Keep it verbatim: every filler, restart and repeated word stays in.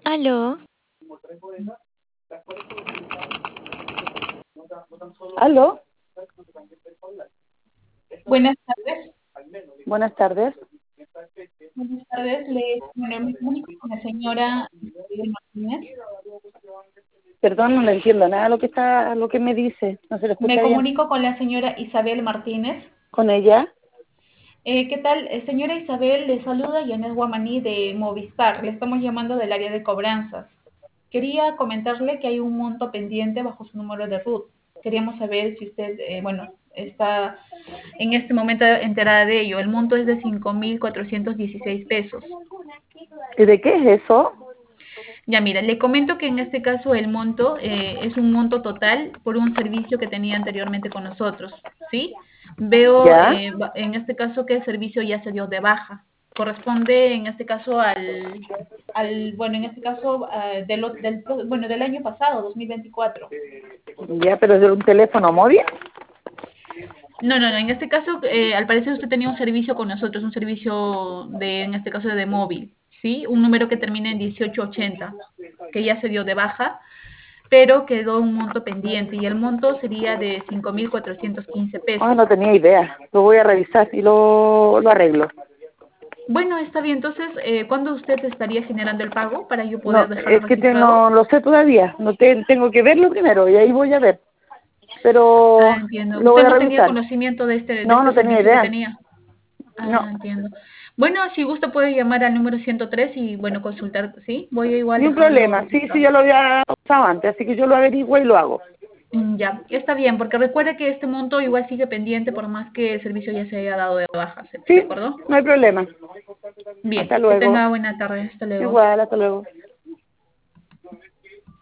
Aló, ¿Aló? Buenas tardes. Buenas tardes. Buenas tardes. Le, bueno, me comunico con la señora Isabel Martínez. Perdón, no le entiendo nada lo que está, lo que me dice. No se le Me escucha bien. comunico con la señora Isabel Martínez. ¿Con ella? Eh, ¿qué tal? Eh, señora Isabel, le saluda Janet Guamaní de Movistar. Le estamos llamando del área de cobranzas. Quería comentarle que hay un monto pendiente bajo su número de R U T. Queríamos saber si usted, eh, bueno, está en este momento enterada de ello. El monto es de cinco mil cuatrocientos dieciséis pesos. ¿Y de qué es eso? Ya, mira, le comento que en este caso el monto eh, es un monto total por un servicio que tenía anteriormente con nosotros, ¿sí? Veo ¿Ya? eh, ba- en este caso que el servicio ya se dio de baja. Corresponde en este caso al, al bueno, en este caso ah, del, o- del, pro- bueno, del año pasado, dos mil veinticuatro. ¿Ya? ¿Pero es de un teléfono móvil? No, no, no, en este caso eh, al parecer usted tenía un servicio con nosotros, un servicio de, en este caso de móvil, ¿sí? Un número que termina en dieciocho ochenta, que ya se dio de baja, pero quedó un monto pendiente y el monto sería de cinco mil cuatrocientos quince Ah, no pesos. tenía idea. Lo voy a revisar y lo, lo arreglo. Bueno, está bien. Entonces, eh, ¿cuándo usted estaría generando el pago para yo poder No, dejarlo es que te- registrado? no lo sé todavía. No te- tengo que verlo primero y ahí voy a ver. Ah, Pero entiendo. lo ¿Usted voy a no tenía revisar. conocimiento de este, de No, este no tenía servicio que idea. tenía? No, Ah, entiendo. Bueno, si gusta puede llamar al número ciento tres y, bueno, consultar, ¿sí? Voy a igual ni un dejarlo problema. Sí, sí, registrado. ya lo había usado antes, así que yo lo averiguo y lo hago. Mm, ya, está bien, porque recuerde que este monto igual sigue pendiente por más que el servicio ya se haya dado de baja, ¿se- ¿de Sí, acuerdo? no hay problema. Hasta Bien, que luego. tenga buena tarde. Hasta luego. Igual, hasta luego.